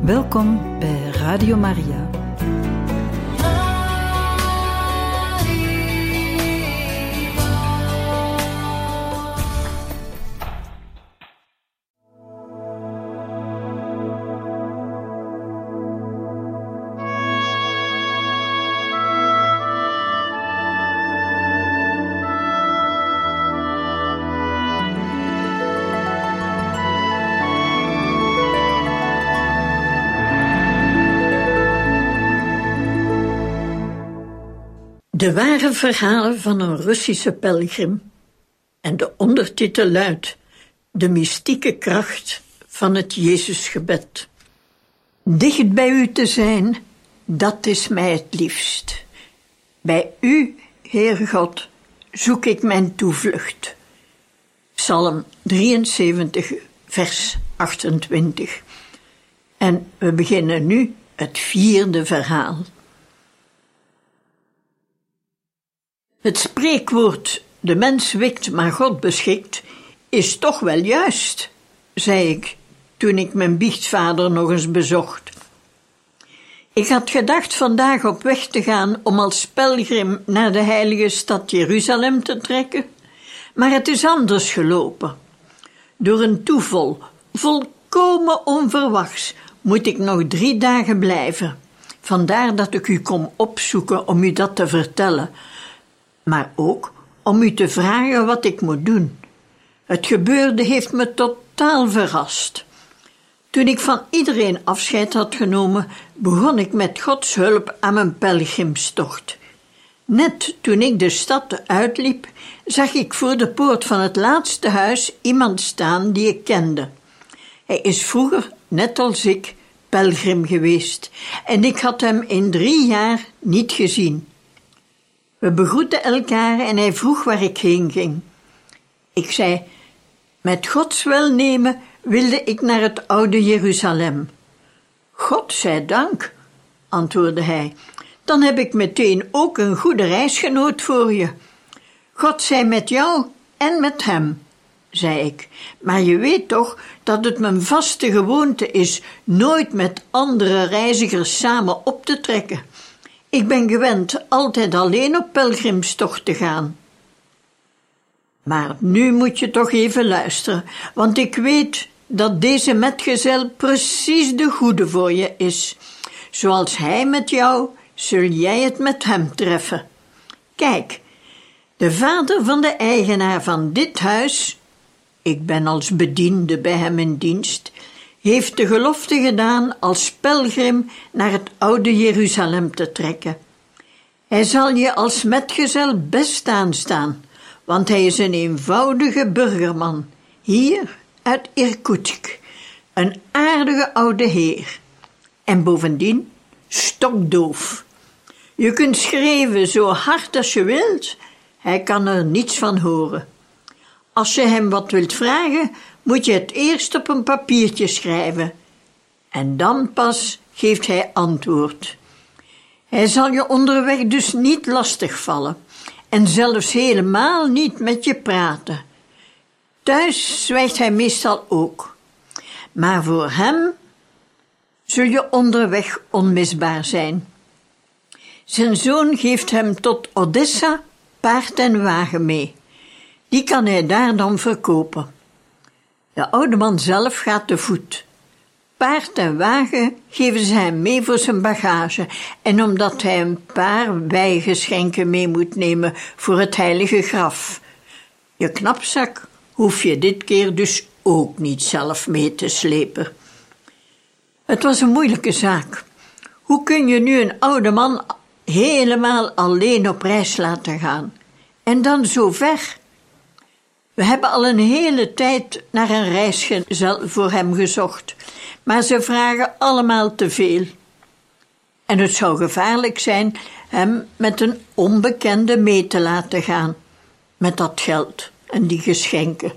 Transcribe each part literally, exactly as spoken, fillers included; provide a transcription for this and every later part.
Welkom bij Radio Maria. De ware verhalen van een Russische pelgrim. En de ondertitel luidt: De mystieke kracht van het Jezusgebed. Dicht bij u te zijn, dat is mij het liefst. Bij u, Heer God, zoek ik mijn toevlucht. Psalm drieënzeventig, vers achtentwintig. En we beginnen nu het vierde verhaal. Het spreekwoord, de mens wikt, maar God beschikt, is toch wel juist, zei ik, toen ik mijn biechtvader nog eens bezocht. Ik had gedacht vandaag op weg te gaan om als pelgrim naar de heilige stad Jeruzalem te trekken, maar het is anders gelopen. Door een toeval, volkomen onverwachts, moet ik nog drie dagen blijven. Vandaar dat ik u kom opzoeken om u dat te vertellen, maar ook om u te vragen wat ik moet doen. Het gebeurde heeft me totaal verrast. Toen ik van iedereen afscheid had genomen, begon ik met Gods hulp aan mijn pelgrimstocht. Net toen ik de stad uitliep, zag ik voor de poort van het laatste huis iemand staan die ik kende. Hij is vroeger, net als ik, pelgrim geweest en ik had hem in drie jaar niet gezien. We begroetten elkaar en hij vroeg waar ik heen ging. Ik zei: met Gods welnemen wilde ik naar het oude Jeruzalem. God zij dank, antwoordde hij, dan heb ik meteen ook een goede reisgenoot voor je. God zij met jou en met hem, zei ik, maar je weet toch dat het mijn vaste gewoonte is nooit met andere reizigers samen op te trekken. Ik ben gewend altijd alleen op pelgrimstocht te gaan. Maar nu moet je toch even luisteren, want ik weet dat deze metgezel precies de goede voor je is. Zoals hij met jou, zul jij het met hem treffen. Kijk, de vader van de eigenaar van dit huis, ik ben als bediende bij hem in dienst, heeft de gelofte gedaan als pelgrim naar het oude Jeruzalem te trekken. Hij zal je als metgezel best aanstaan, want hij is een eenvoudige burgerman, hier uit Irkutsk, een aardige oude heer. En bovendien stokdoof. Je kunt schreeuwen zo hard als je wilt, hij kan er niets van horen. Als je hem wat wilt vragen, moet je het eerst op een papiertje schrijven. En dan pas geeft hij antwoord. Hij zal je onderweg dus niet lastigvallen en zelfs helemaal niet met je praten. Thuis zwijgt hij meestal ook. Maar voor hem zul je onderweg onmisbaar zijn. Zijn zoon geeft hem tot Odessa paard en wagen mee. Die kan hij daar dan verkopen. De oude man zelf gaat te voet. Paard en wagen geven ze hem mee voor zijn bagage en omdat hij een paar wijgeschenken mee moet nemen voor het heilige graf. Je knapzak hoef je dit keer dus ook niet zelf mee te slepen. Het was een moeilijke zaak. Hoe kun je nu een oude man helemaal alleen op reis laten gaan? En dan zo ver? We hebben al een hele tijd naar een reisgezel voor hem gezocht, maar ze vragen allemaal te veel. En het zou gevaarlijk zijn hem met een onbekende mee te laten gaan, met dat geld en die geschenken.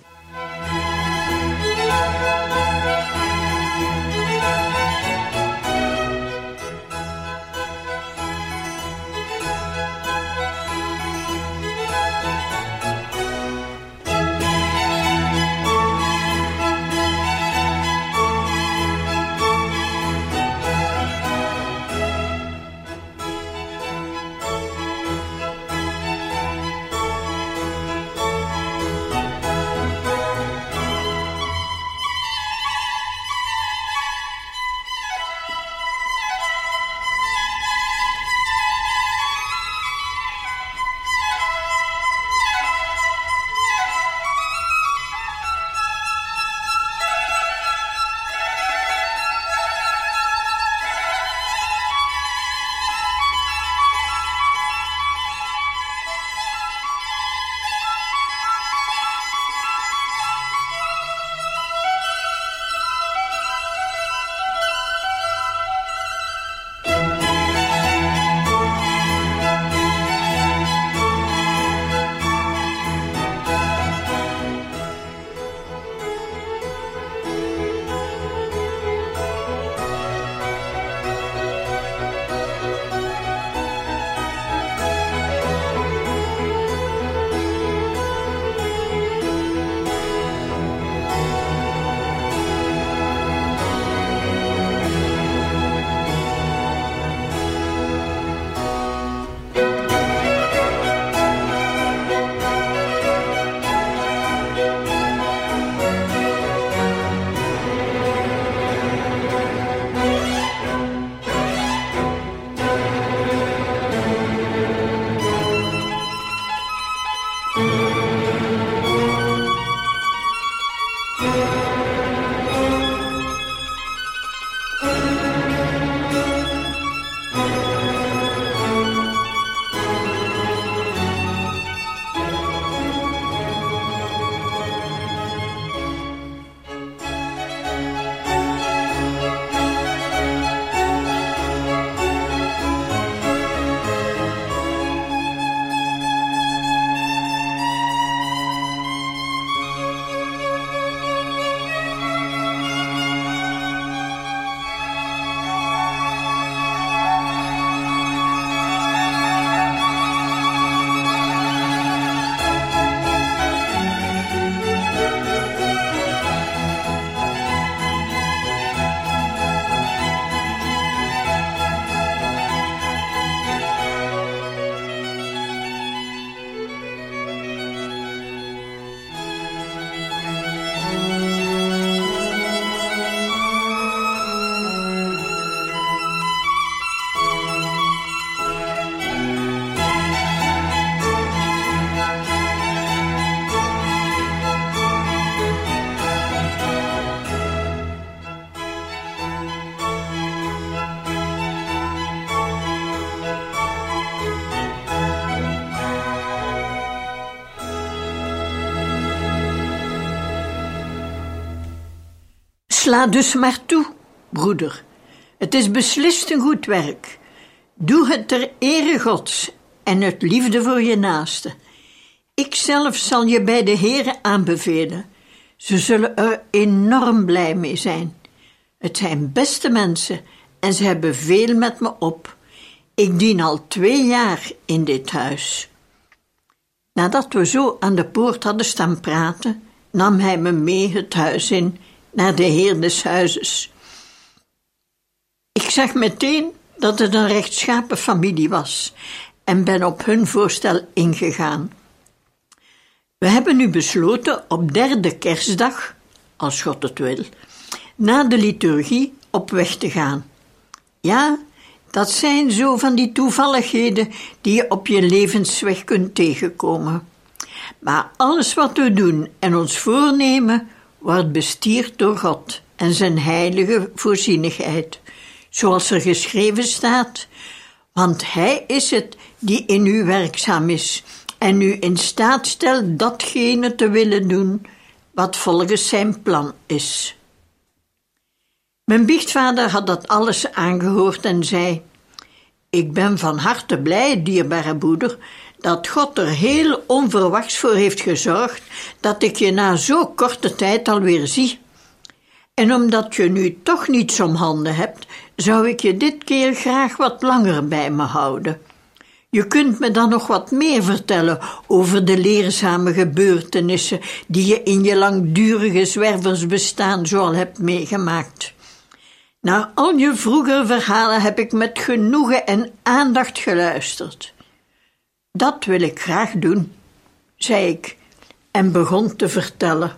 Sla dus maar toe, broeder. Het is beslist een goed werk. Doe het ter ere Gods en uit liefde voor je naaste. Ikzelf zal je bij de Heere aanbevelen. Ze zullen er enorm blij mee zijn. Het zijn beste mensen en ze hebben veel met me op. Ik dien al twee jaar in dit huis. Nadat we zo aan de poort hadden staan praten, nam hij me mee het huis in, naar de heer des huizes. Ik zag meteen dat het een rechtschapen familie was en ben op hun voorstel ingegaan. We hebben nu besloten op derde kerstdag, als God het wil, na de liturgie op weg te gaan. Ja, dat zijn zo van die toevalligheden die je op je levensweg kunt tegenkomen. Maar alles wat we doen en ons voornemen, wordt bestierd door God en zijn heilige voorzienigheid, zoals er geschreven staat, want Hij is het die in u werkzaam is en u in staat stelt datgene te willen doen wat volgens zijn plan is. Mijn biechtvader had dat alles aangehoord en zei: Ik ben van harte blij, dierbare broeder, dat God er heel onverwachts voor heeft gezorgd dat ik je na zo'n korte tijd alweer zie. En omdat je nu toch niets om handen hebt, zou ik je dit keer graag wat langer bij me houden. Je kunt me dan nog wat meer vertellen over de leerzame gebeurtenissen die je in je langdurige zwerversbestaan zo al hebt meegemaakt. Naar al je vroegere verhalen heb ik met genoegen en aandacht geluisterd. Dat wil ik graag doen, zei ik en begon te vertellen.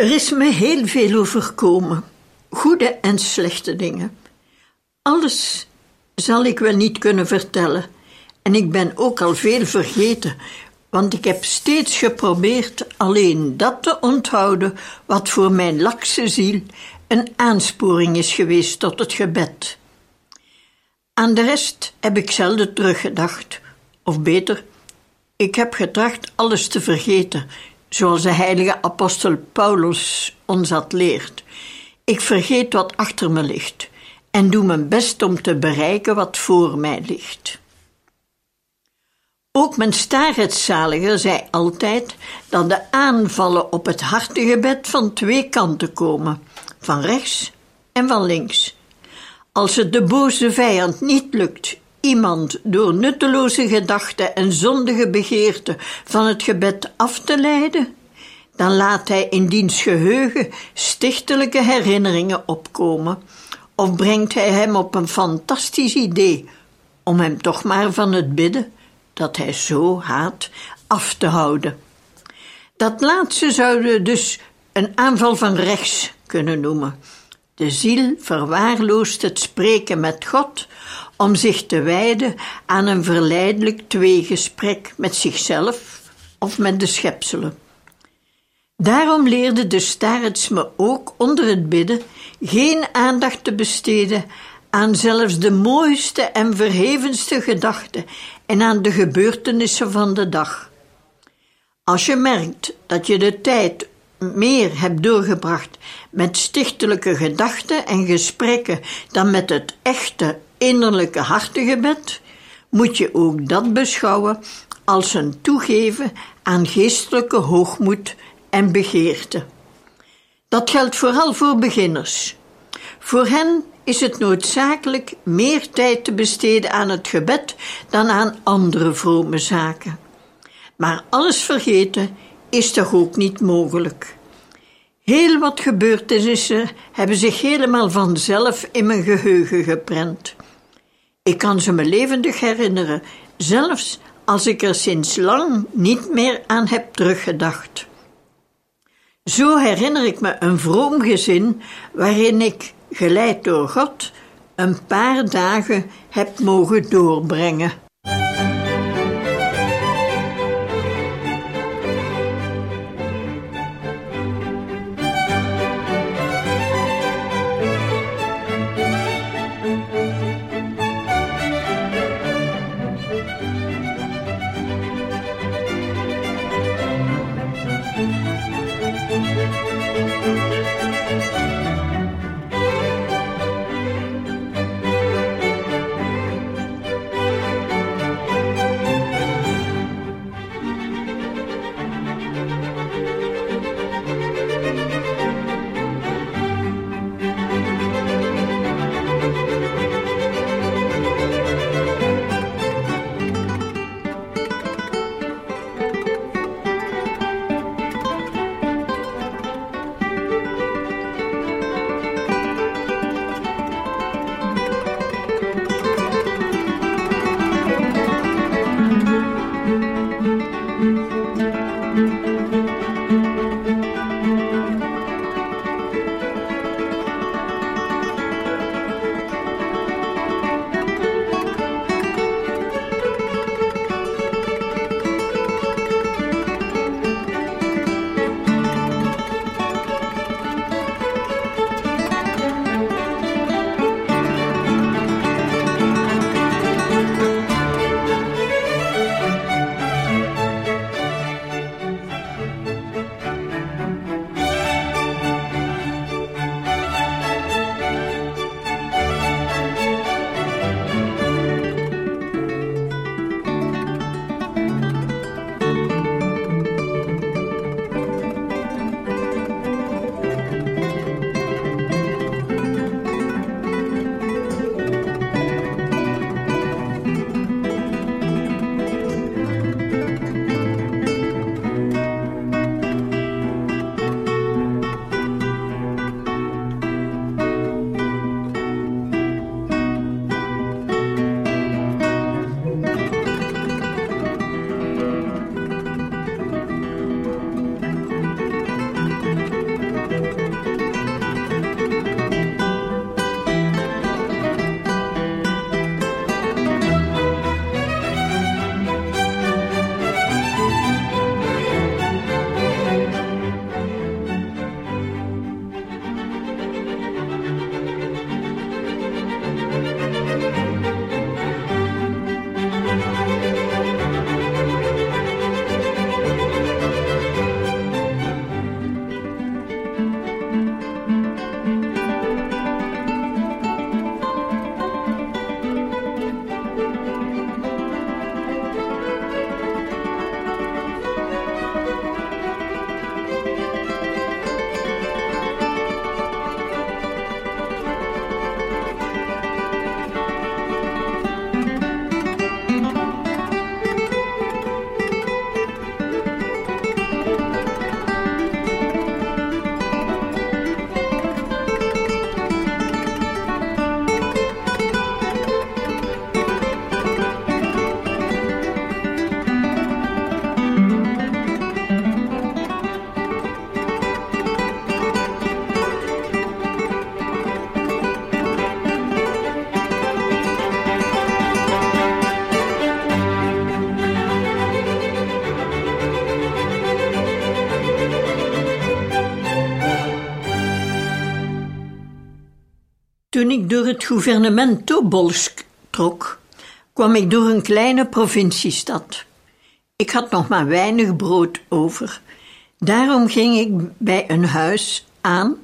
Er is me heel veel overkomen, goede en slechte dingen. Alles zal ik wel niet kunnen vertellen en ik ben ook al veel vergeten, want ik heb steeds geprobeerd alleen dat te onthouden wat voor mijn lakse ziel een aansporing is geweest tot het gebed. Aan de rest heb ik zelden teruggedacht, of beter, ik heb getracht alles te vergeten, zoals de heilige apostel Paulus ons had leerd. Ik vergeet wat achter me ligt en doe mijn best om te bereiken wat voor mij ligt. Ook mijn staarheidszaliger zei altijd dat de aanvallen op het hartegebed van twee kanten komen, van rechts en van links. Als het de boze vijand niet lukt iemand door nutteloze gedachten en zondige begeerten van het gebed af te leiden, dan laat hij in diens geheugen stichtelijke herinneringen opkomen of brengt hij hem op een fantastisch idee om hem toch maar van het bidden, dat hij zo haat, af te houden. Dat laatste zouden we dus een aanval van rechts kunnen noemen. De ziel verwaarloost het spreken met God om zich te wijden aan een verleidelijk tweegesprek met zichzelf of met de schepselen. Daarom leerde de starets me ook onder het bidden geen aandacht te besteden aan zelfs de mooiste en verhevenste gedachten en aan de gebeurtenissen van de dag. Als je merkt dat je de tijd meer hebt doorgebracht met stichtelijke gedachten en gesprekken dan met het echte innerlijke hartegebed, moet je ook dat beschouwen als een toegeven aan geestelijke hoogmoed en begeerte. Dat geldt vooral voor beginners. Voor hen is het noodzakelijk meer tijd te besteden aan het gebed dan aan andere vrome zaken. Maar alles vergeten is toch ook niet mogelijk. Heel wat gebeurtenissen hebben zich helemaal vanzelf in mijn geheugen geprent. Ik kan ze me levendig herinneren, zelfs als ik er sinds lang niet meer aan heb teruggedacht. Zo herinner ik me een vroom gezin waarin ik, geleid door God, een paar dagen heb mogen doorbrengen. Toen ik door het gouvernement Tobolsk trok, kwam ik door een kleine provinciestad. Ik had nog maar weinig brood over. Daarom ging ik bij een huis aan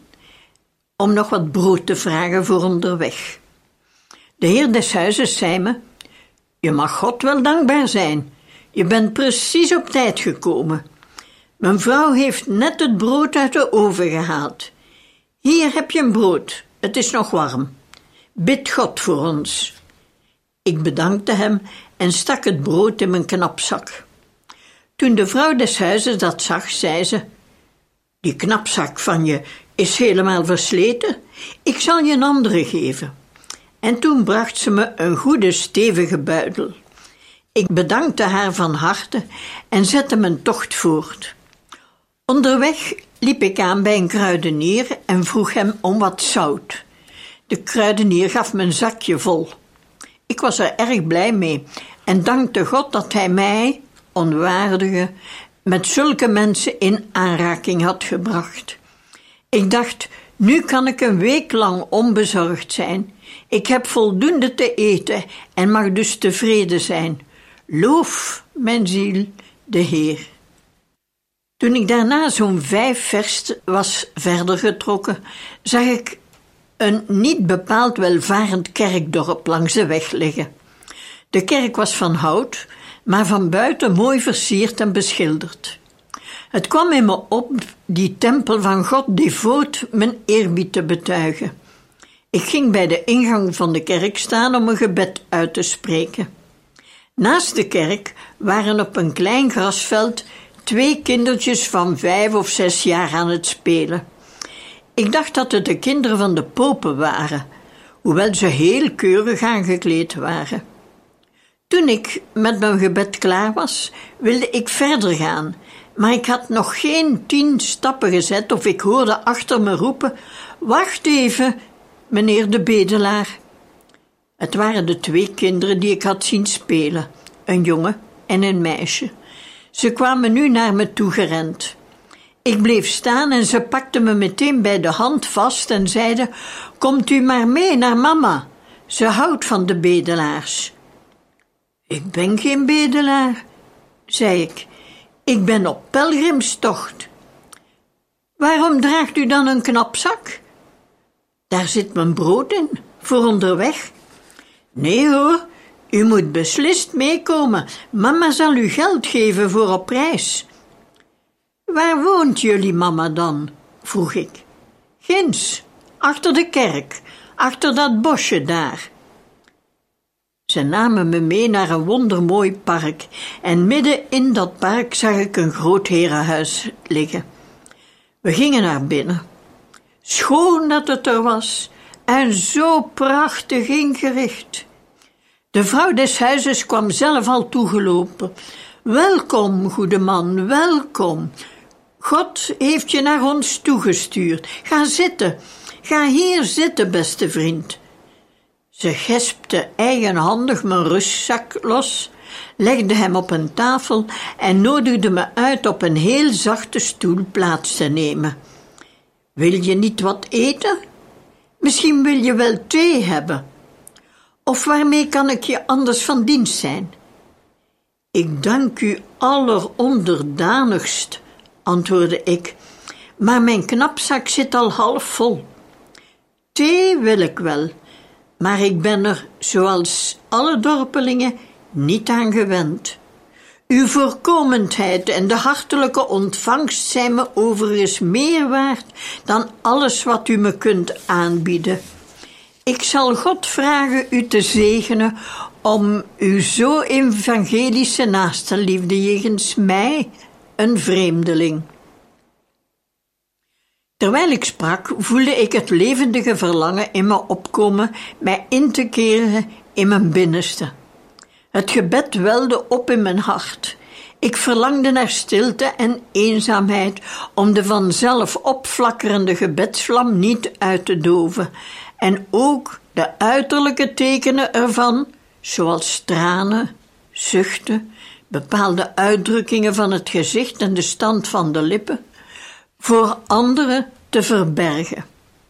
om nog wat brood te vragen voor onderweg. De heer des huizes zei me: je mag God wel dankbaar zijn. Je bent precies op tijd gekomen. Mijn vrouw heeft net het brood uit de oven gehaald. Hier heb je een brood, het is nog warm. Bid God voor ons. Ik bedankte hem en stak het brood in mijn knapzak. Toen de vrouw des huizes dat zag, zei ze: die knapzak van je is helemaal versleten. Ik zal je een andere geven. En toen bracht ze me een goede stevige buidel. Ik bedankte haar van harte en zette mijn tocht voort. Onderweg liep ik aan bij een kruidenier en vroeg hem om wat zout. De kruidenier gaf me een zakje vol. Ik was er erg blij mee en dankte God dat hij mij, onwaardige, met zulke mensen in aanraking had gebracht. Ik dacht, nu kan ik een week lang onbezorgd zijn. Ik heb voldoende te eten en mag dus tevreden zijn. Loof, mijn ziel, de Heer. Toen ik daarna zo'n vijf verst was verder getrokken, zag ik een niet bepaald welvarend kerkdorp langs de weg liggen. De kerk was van hout, maar van buiten mooi versierd en beschilderd. Het kwam in me op die tempel van God devoot mijn eerbied te betuigen. Ik ging bij de ingang van de kerk staan om een gebed uit te spreken. Naast de kerk waren op een klein grasveld twee kindertjes van vijf of zes jaar aan het spelen. Ik dacht dat het de kinderen van de popen waren, hoewel ze heel keurig aangekleed waren. Toen ik met mijn gebed klaar was, wilde ik verder gaan, maar ik had nog geen tien stappen gezet of ik hoorde achter me roepen: wacht even, meneer de bedelaar. Het waren de twee kinderen die ik had zien spelen, een jongen en een meisje. Ze kwamen nu naar me toe gerend. Ik bleef staan en ze pakten me meteen bij de hand vast en zeiden: komt u maar mee naar mama, ze houdt van de bedelaars. Ik ben geen bedelaar, zei ik. Ik ben op pelgrimstocht. Waarom draagt u dan een knapzak? Daar zit mijn brood in, voor onderweg. Nee hoor, u moet beslist meekomen. Mama zal u geld geven voor op reis. Waar woont jullie mama dan? Vroeg ik. Ginds, achter de kerk, achter dat bosje daar. Ze namen me mee naar een wondermooi park en midden in dat park zag ik een groot herenhuis liggen. We gingen naar binnen. Schoon dat het er was en zo prachtig ingericht. De vrouw des huizes kwam zelf al toegelopen. Welkom, goede man, welkom. God heeft je naar ons toegestuurd. Ga zitten, ga hier zitten, beste vriend. Ze gespte eigenhandig mijn rustzak los, legde hem op een tafel en nodigde me uit op een heel zachte stoel plaats te nemen. Wil je niet wat eten? Misschien wil je wel thee hebben. Of waarmee kan ik je anders van dienst zijn? Ik dank u alleronderdanigst, antwoordde ik, maar mijn knapzak zit al half vol. Thee wil ik wel, maar ik ben er, zoals alle dorpelingen, niet aan gewend. Uw voorkomendheid en de hartelijke ontvangst zijn me overigens meer waard dan alles wat u me kunt aanbieden. Ik zal God vragen u te zegenen om uw zo evangelische naastenliefde jegens mij, een vreemdeling. Terwijl ik sprak, voelde ik het levendige verlangen in me opkomen mij in te keren in mijn binnenste. Het gebed welde op in mijn hart. Ik verlangde naar stilte en eenzaamheid om de vanzelf opflakkerende gebedsvlam niet uit te doven en ook de uiterlijke tekenen ervan, zoals tranen, zuchten, bepaalde uitdrukkingen van het gezicht en de stand van de lippen, voor anderen te verbergen.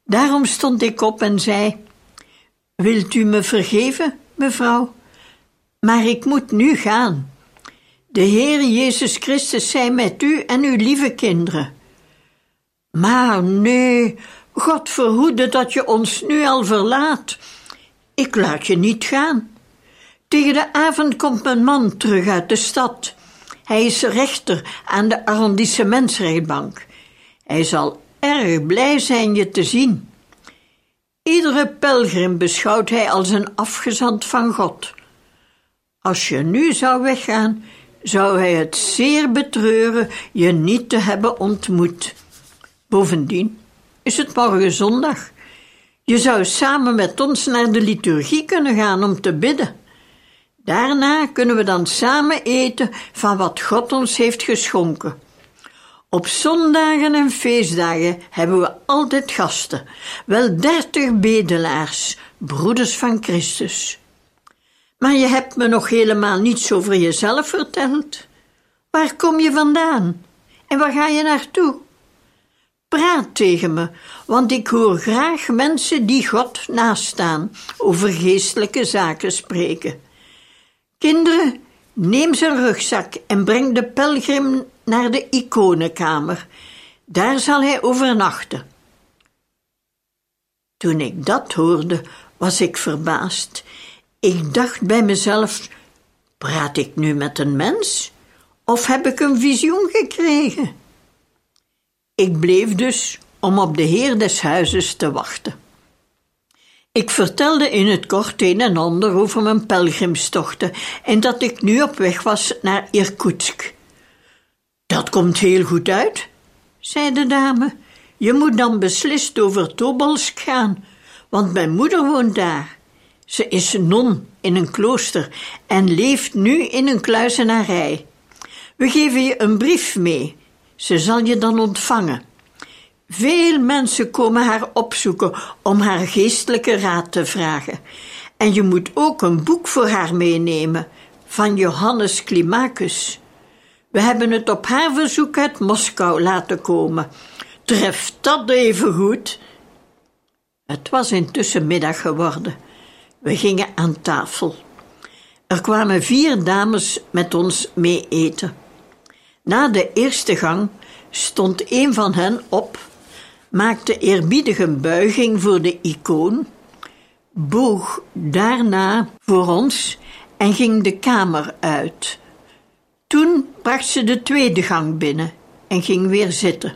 Daarom stond ik op en zei: wilt u me vergeven, mevrouw? Maar ik moet nu gaan. De Heer Jezus Christus zij met u en uw lieve kinderen. Maar nee, God verhoede dat je ons nu al verlaat. Ik laat je niet gaan. Tegen de avond komt mijn man terug uit de stad. Hij is rechter aan de arrondissementsrechtbank. Hij zal erg blij zijn je te zien. Iedere pelgrim beschouwt hij als een afgezant van God. Als je nu zou weggaan, zou hij het zeer betreuren je niet te hebben ontmoet. Bovendien is het morgen zondag. Je zou samen met ons naar de liturgie kunnen gaan om te bidden. Daarna kunnen we dan samen eten van wat God ons heeft geschonken. Op zondagen en feestdagen hebben we altijd gasten, wel dertig bedelaars, broeders van Christus. Maar je hebt me nog helemaal niets over jezelf verteld. Waar kom je vandaan? En waar ga je naartoe? Praat tegen me, want ik hoor graag mensen die God nastaan over geestelijke zaken spreken. Kinderen, neem zijn rugzak en breng de pelgrim naar de iconenkamer. Daar zal hij overnachten. Toen ik dat hoorde, was ik verbaasd. Ik dacht bij mezelf: praat ik nu met een mens? Of heb ik een visioen gekregen? Ik bleef dus om op de heer des huizes te wachten. Ik vertelde in het kort een en ander over mijn pelgrimstochten en dat ik nu op weg was naar Irkoetsk. Dat komt heel goed uit, zei de dame. Je moet dan beslist over Tobolsk gaan, want mijn moeder woont daar. Ze is non in een klooster en leeft nu in een kluizenarij. We geven je een brief mee. Ze zal je dan ontvangen. Veel mensen komen haar opzoeken om haar geestelijke raad te vragen. En je moet ook een boek voor haar meenemen, van Johannes Climacus. We hebben het op haar verzoek uit Moskou laten komen. Treft dat even goed? Het was intussen middag geworden. We gingen aan tafel. Er kwamen vier dames met ons mee eten. Na de eerste gang stond een van hen op, maakte eerbiedig een buiging voor de icoon, boog daarna voor ons en ging de kamer uit. Toen bracht ze de tweede gang binnen en ging weer zitten.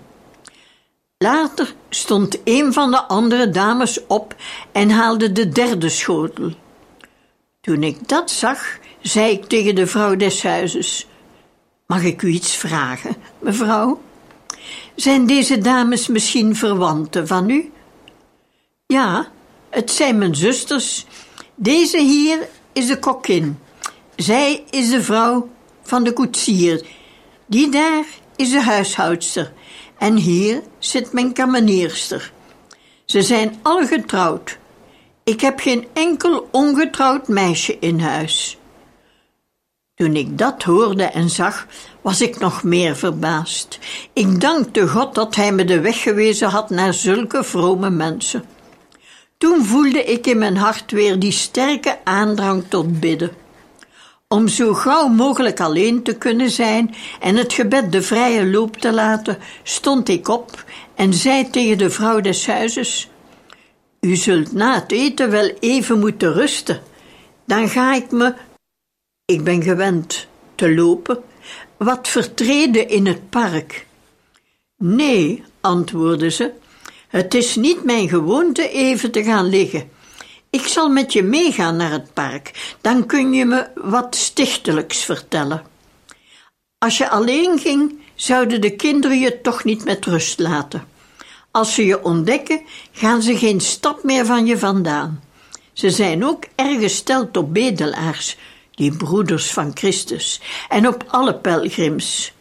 Later stond een van de andere dames op en haalde de derde schotel. Toen ik dat zag, zei ik tegen de vrouw des huizes: mag ik u iets vragen, mevrouw? Zijn deze dames misschien verwanten van u? Ja, het zijn mijn zusters. Deze hier is de kokkin. Zij is de vrouw van de koetsier. Die daar is de huishoudster. En hier zit mijn kamenierster. Ze zijn alle getrouwd. Ik heb geen enkel ongetrouwd meisje in huis. Toen ik dat hoorde en zag, was ik nog meer verbaasd. Ik dankte God dat hij me de weg gewezen had naar zulke vrome mensen. Toen voelde ik in mijn hart weer die sterke aandrang tot bidden. Om zo gauw mogelijk alleen te kunnen zijn en het gebed de vrije loop te laten, stond ik op en zei tegen de vrouw des huizes: u zult na het eten wel even moeten rusten. Dan ga ik me, ik ben gewend te lopen, wat vertreden in het park. Nee, antwoordde ze, het is niet mijn gewoonte even te gaan liggen. Ik zal met je meegaan naar het park, dan kun je me wat stichtelijks vertellen. Als je alleen ging, zouden de kinderen je toch niet met rust laten. Als ze je ontdekken, gaan ze geen stap meer van je vandaan. Ze zijn ook erg gesteld op bedelaars, die broeders van Christus, en op alle pelgrims.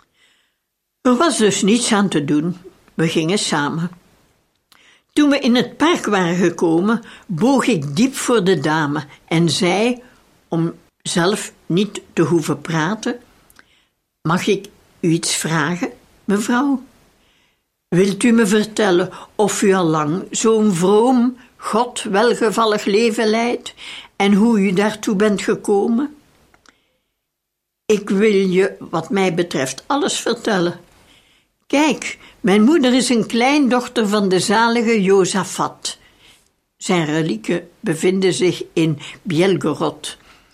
Er was dus niets aan te doen. We gingen samen. Toen we in het park waren gekomen, boog ik diep voor de dame en zei, om zelf niet te hoeven praten: mag ik u iets vragen, mevrouw? Wilt u me vertellen of u al lang zo'n vroom, God welgevallig leven leidt en hoe u daartoe bent gekomen? Ik wil je, wat mij betreft, alles vertellen. Kijk, mijn moeder is een kleindochter van de zalige Jozafat. Zijn relieken bevinden zich in Bielgorod.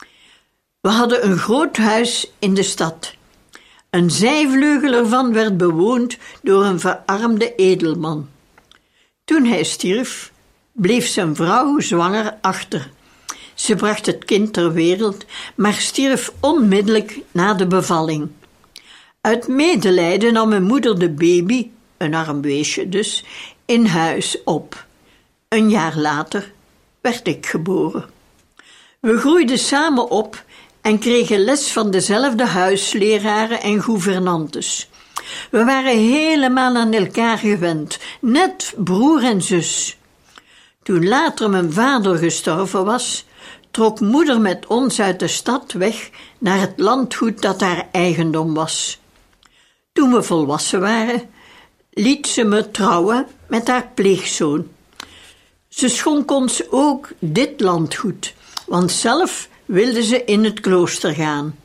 We hadden een groot huis in de stad. Een zijvleugel ervan werd bewoond door een verarmde edelman. Toen hij stierf, bleef zijn vrouw zwanger achter. Ze bracht het kind ter wereld, maar stierf onmiddellijk na de bevalling. Uit medelijden nam mijn moeder de baby, een arm weesje dus, in huis op. Een jaar later werd ik geboren. We groeiden samen op en kregen les van dezelfde huisleraren en gouvernantes. We waren helemaal aan elkaar gewend, net broer en zus. Toen later mijn vader gestorven was, trok moeder met ons uit de stad weg naar het landgoed dat haar eigendom was. Toen we volwassen waren, liet ze me trouwen met haar pleegzoon. Ze schonk ons ook dit landgoed, want zelf wilde ze in het klooster gaan.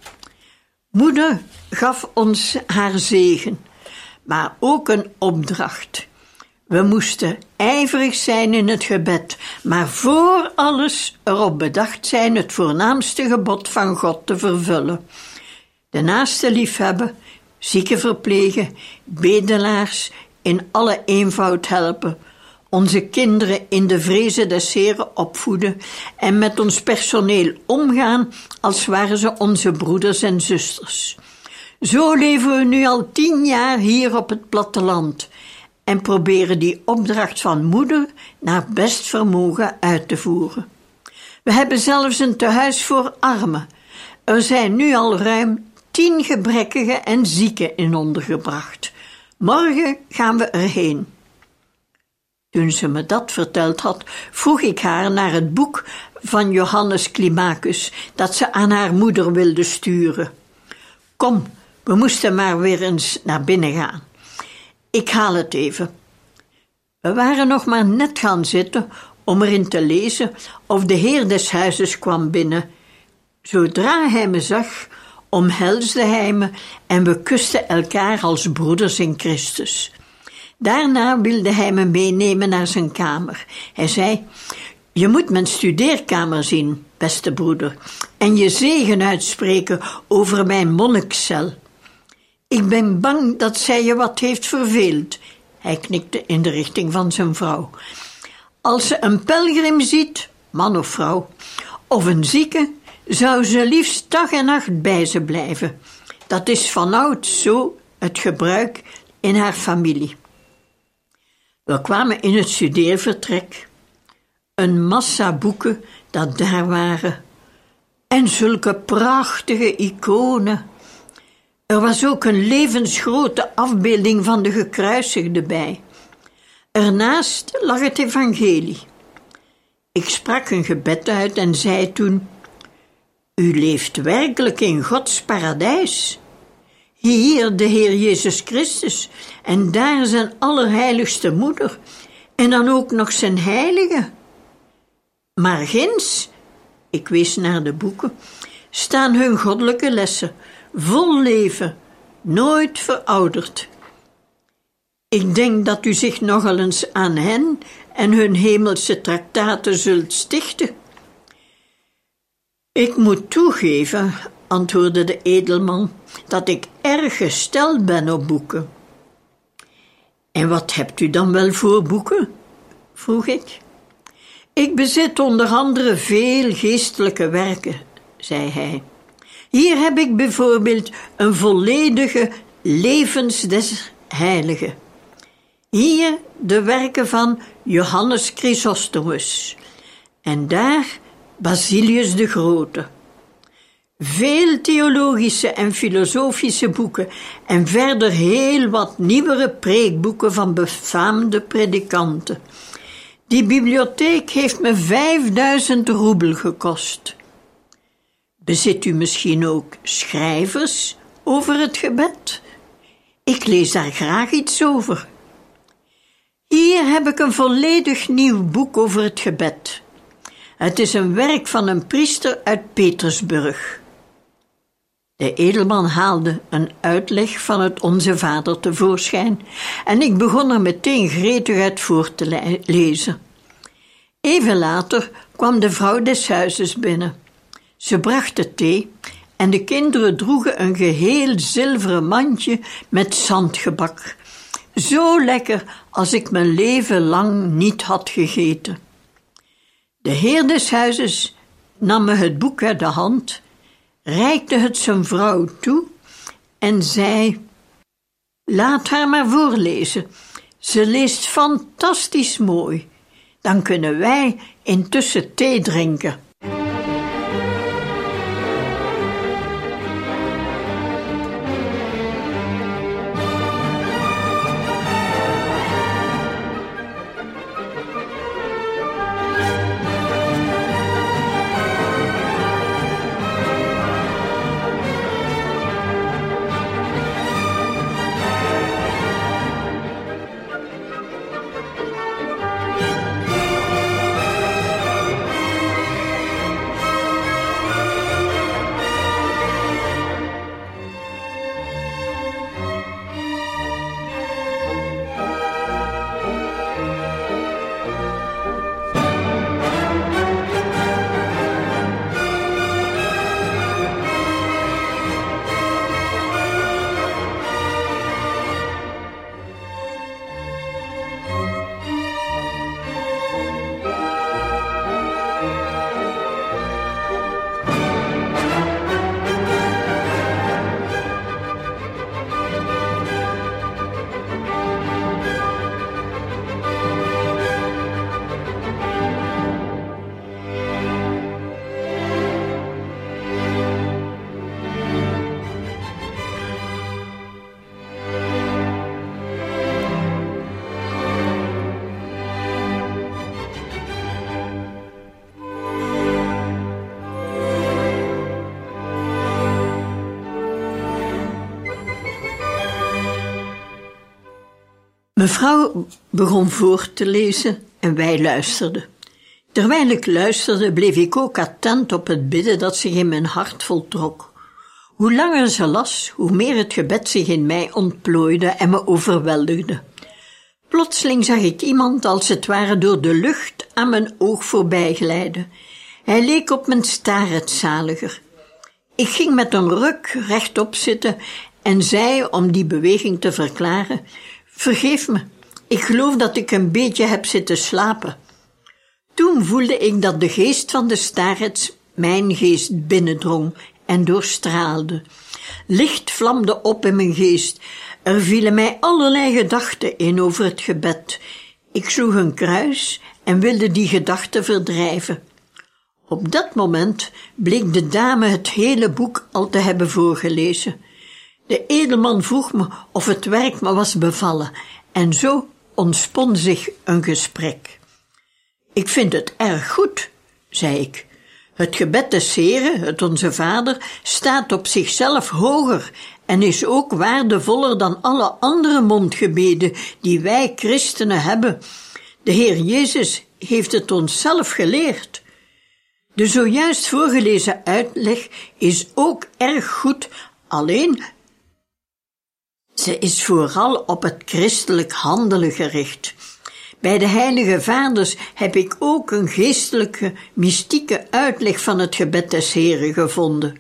Moeder gaf ons haar zegen, maar ook een opdracht. We moesten ijverig zijn in het gebed, maar voor alles erop bedacht zijn het voornaamste gebod van God te vervullen. De naaste liefhebben, zieken verplegen, bedelaars in alle eenvoud helpen, onze kinderen in de vreze des Heren opvoeden en met ons personeel omgaan als waren ze onze broeders en zusters. Zo leven we nu al tien jaar hier op het platteland en proberen die opdracht van moeder naar best vermogen uit te voeren. We hebben zelfs een tehuis voor armen. Er zijn nu al ruim tien gebrekkigen en zieken in ondergebracht. Morgen gaan we erheen. Toen ze me dat verteld had, vroeg ik haar naar het boek van Johannes Climacus dat ze aan haar moeder wilde sturen. Kom, we moesten maar weer eens naar binnen gaan. Ik haal het even. We waren nog maar net gaan zitten om erin te lezen of de heer des huizes kwam binnen. Zodra hij me zag, omhelsde hij me en we kusten elkaar als broeders in Christus. Daarna wilde hij me meenemen naar zijn kamer. Hij zei, je moet mijn studeerkamer zien, beste broeder, en je zegen uitspreken over mijn monnikscel. Ik ben bang dat zij je wat heeft verveeld. Hij knikte in de richting van zijn vrouw. Als ze een pelgrim ziet, man of vrouw, of een zieke, zou ze liefst dag en nacht bij ze blijven. Dat is vanouds zo het gebruik in haar familie. We kwamen in het studeervertrek. Een massa boeken dat daar waren. En zulke prachtige iconen. Er was ook een levensgrote afbeelding van de gekruisigde bij. Ernaast lag het evangelie. Ik sprak een gebed uit en zei toen, u leeft werkelijk in Gods paradijs. Hier de Heer Jezus Christus en daar zijn allerheiligste moeder en dan ook nog zijn heilige. Maar ginds, ik wees naar de boeken, staan hun goddelijke lessen, vol leven, nooit verouderd. Ik denk dat u zich nogal eens aan hen en hun hemelse traktaten zult stichten. Ik moet toegeven, antwoordde de edelman, dat ik erg gesteld ben op boeken. En wat hebt u dan wel voor boeken? Vroeg ik. Ik bezit onder andere veel geestelijke werken, zei hij. Hier heb ik bijvoorbeeld een volledige levens des heiligen. Hier de werken van Johannes Chrysostomus en daar Basilius de Grote. Veel theologische en filosofische boeken en verder heel wat nieuwere preekboeken van befaamde predikanten. Die bibliotheek heeft me vijfduizend roebel gekost. Bezit u misschien ook schrijvers over het gebed? Ik lees daar graag iets over. Hier heb ik een volledig nieuw boek over het gebed. Het is een werk van een priester uit Petersburg. De edelman haalde een uitleg van het Onze Vader tevoorschijn en ik begon er meteen gretig uit voor te le- lezen. Even later kwam de vrouw des huizes binnen. Ze bracht de thee en de kinderen droegen een geheel zilveren mandje met zandgebak. Zo lekker als ik mijn leven lang niet had gegeten. De heer des huizes nam me het boek uit de hand, reikte het zijn vrouw toe en zei: laat haar maar voorlezen. Ze leest fantastisch mooi. Dan kunnen wij intussen thee drinken. Mevrouw begon voor te lezen en wij luisterden. Terwijl ik luisterde, bleef ik ook attent op het bidden dat zich in mijn hart voltrok. Hoe langer ze las, hoe meer het gebed zich in mij ontplooide en me overweldigde. Plotseling zag ik iemand als het ware door de lucht aan mijn oog voorbij glijden. Hij leek op mijn staarheidszaliger. Ik ging met een ruk rechtop zitten en zei, om die beweging te verklaren: vergeef me, ik geloof dat ik een beetje heb zitten slapen. Toen voelde ik dat de geest van de staarheids mijn geest binnendrong en doorstraalde. Licht vlamde op in mijn geest. Er vielen mij allerlei gedachten in over het gebed. Ik sloeg een kruis en wilde die gedachten verdrijven. Op dat moment bleek de dame het hele boek al te hebben voorgelezen. De edelman vroeg me of het werk me was bevallen en zo ontspon zich een gesprek. Ik vind het erg goed, zei ik. Het gebed des Heren, het Onze Vader, staat op zichzelf hoger en is ook waardevoller dan alle andere mondgebeden die wij christenen hebben. De Heer Jezus heeft het ons zelf geleerd. De zojuist voorgelezen uitleg is ook erg goed, alleen ze is vooral op het christelijk handelen gericht. Bij de heilige vaders heb ik ook een geestelijke, mystieke uitleg van het gebed des Heren gevonden.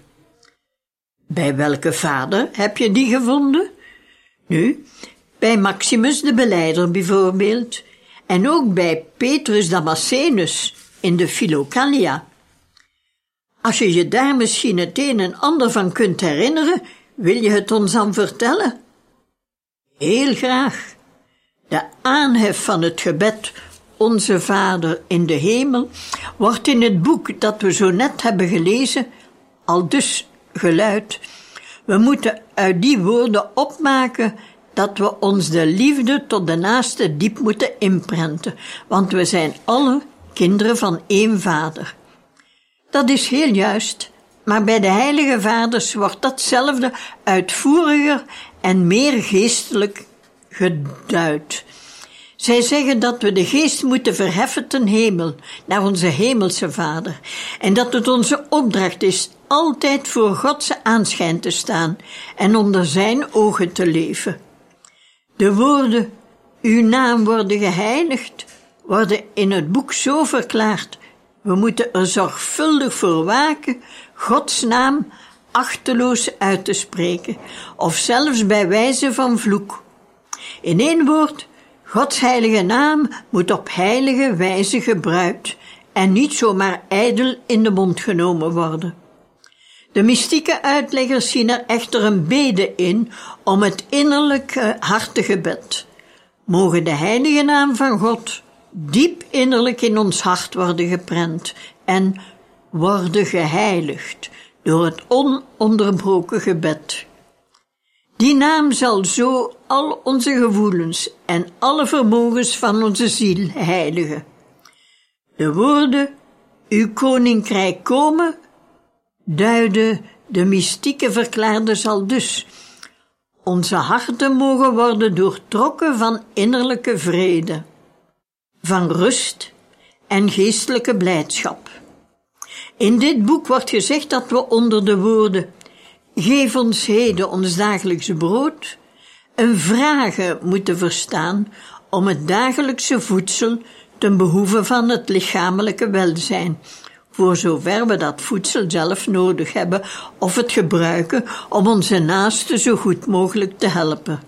Bij welke vader heb je die gevonden? Nu, bij Maximus de Belijder bijvoorbeeld, en ook bij Petrus Damascenus in de Philokalia. Als je je daar misschien het een en ander van kunt herinneren, wil je het ons dan vertellen? Heel graag. De aanhef van het gebed Onze Vader in de hemel wordt in het boek dat we zo net hebben gelezen aldus geluid: we moeten uit die woorden opmaken dat we ons de liefde tot de naaste diep moeten inprenten, want we zijn alle kinderen van één Vader. Dat is heel juist, maar bij de heilige vaders wordt datzelfde uitvoeriger en meer geestelijk geduid. Zij zeggen dat we de geest moeten verheffen ten hemel, naar onze hemelse Vader, en dat het onze opdracht is altijd voor Gods aanschijn te staan en onder zijn ogen te leven. De woorden, uw naam worden geheiligd, worden in het boek zo verklaard. We moeten er zorgvuldig voor waken Gods naam achteloos uit te spreken, of zelfs bij wijze van vloek. In één woord, Gods heilige naam moet op heilige wijze gebruikt en niet zomaar ijdel in de mond genomen worden. De mystieke uitleggers zien er echter een bede in om het innerlijke hartegebed. Mogen de heilige naam van God diep innerlijk in ons hart worden geprent en worden geheiligd door het ononderbroken gebed. Die naam zal zo al onze gevoelens en alle vermogens van onze ziel heiligen. De woorden, uw koninkrijk komen, duiden de mystieke verklaarders al dus. Onze harten mogen worden doortrokken van innerlijke vrede, van rust en geestelijke blijdschap. In dit boek wordt gezegd dat we onder de woorden geef ons heden ons dagelijks brood een vragen moeten verstaan om het dagelijkse voedsel ten behoeve van het lichamelijke welzijn, voor zover we dat voedsel zelf nodig hebben of het gebruiken om onze naasten zo goed mogelijk te helpen.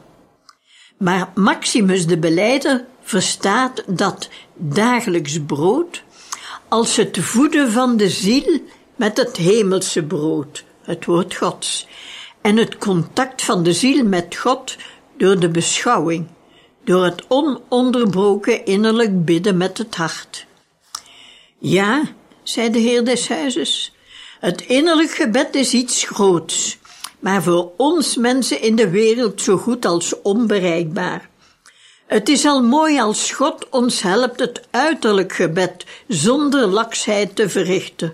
Maar Maximus de Belijder verstaat dat dagelijks brood als het voeden van de ziel met het hemelse brood, het woord Gods, en het contact van de ziel met God door de beschouwing, door het ononderbroken innerlijk bidden met het hart. Ja, zei de Heer des Huizes, het innerlijk gebed is iets groots, maar voor ons mensen in de wereld zo goed als onbereikbaar. Het is al mooi als God ons helpt het uiterlijk gebed zonder laksheid te verrichten.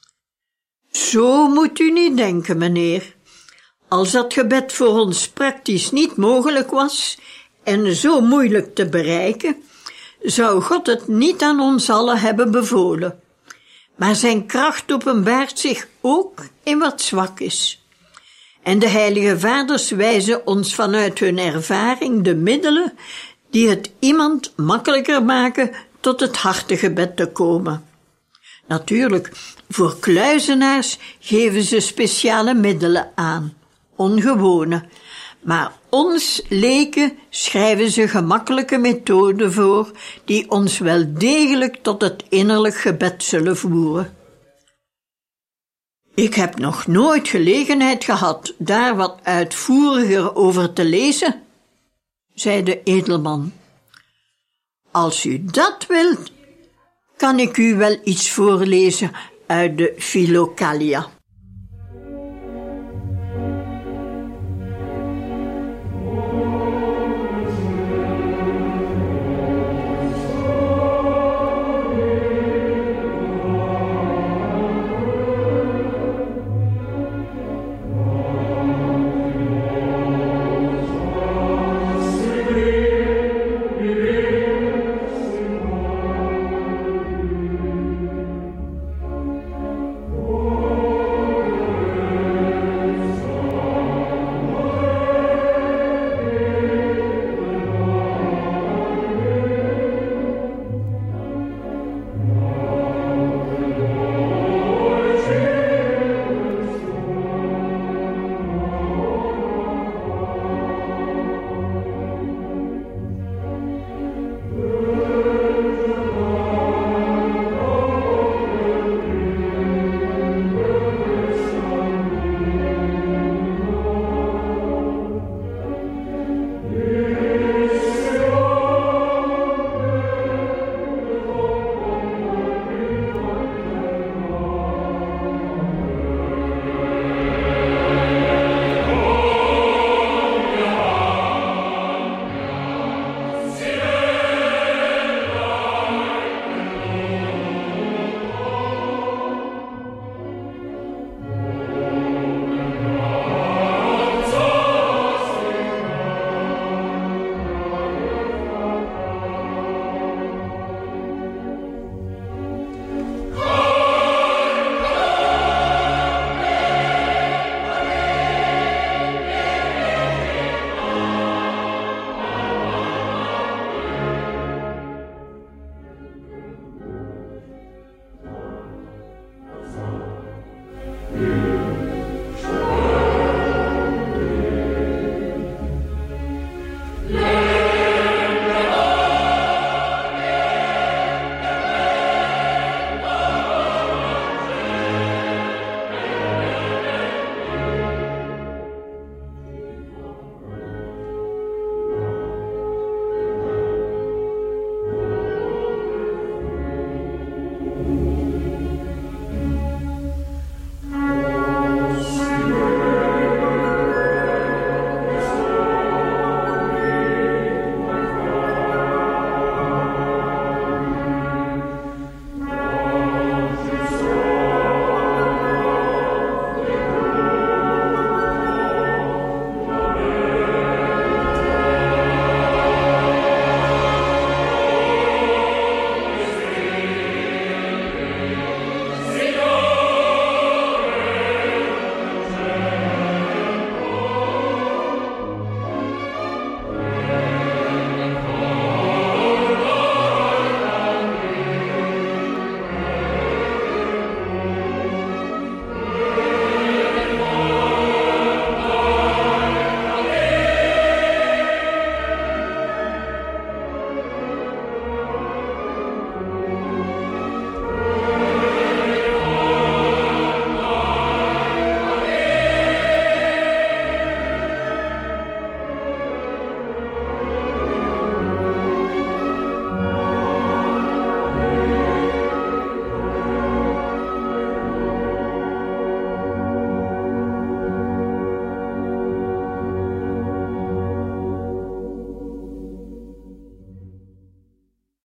Zo moet u niet denken, meneer. Als dat gebed voor ons praktisch niet mogelijk was en zo moeilijk te bereiken, zou God het niet aan ons allen hebben bevolen. Maar zijn kracht openbaart zich ook in wat zwak is. En de heilige vaders wijzen ons vanuit hun ervaring de middelen die het iemand makkelijker maken tot het hartegebed te komen. Natuurlijk, voor kluizenaars geven ze speciale middelen aan, ongewone, maar ons leken schrijven ze gemakkelijke methoden voor, die ons wel degelijk tot het innerlijk gebed zullen voeren. Ik heb nog nooit gelegenheid gehad daar wat uitvoeriger over te lezen, zei de edelman. Als u dat wilt, kan ik u wel iets voorlezen uit de Philokalia.